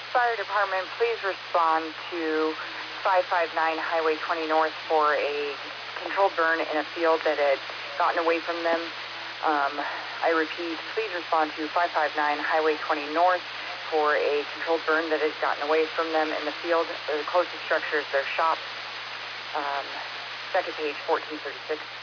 Fire Department, please respond to 559 Highway 20 North for a controlled burn in a field that had gotten away from them. I repeat, please respond to 559 Highway 20 North for a controlled burn that has gotten away from them in the field. The closest structure is their shop. Second page, 1436.